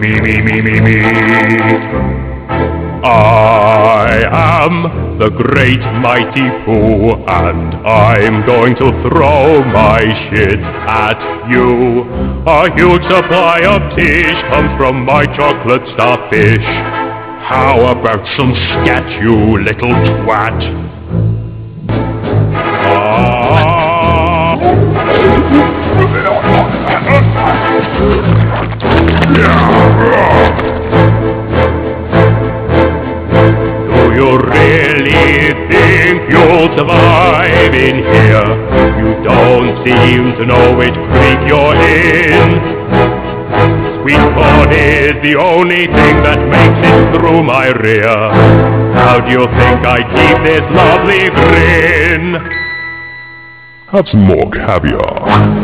Me. I am the great mighty Pooh, and I'm going to throw my shit at you. A huge supply of tish comes from my chocolate starfish. How about some scat, you little twat? Do you really think you'll survive in here? You don't seem to know which creek you're in. Sweet corn is the only thing that makes it through my rear. How do you think I keep this lovely grin? Have some more caviar.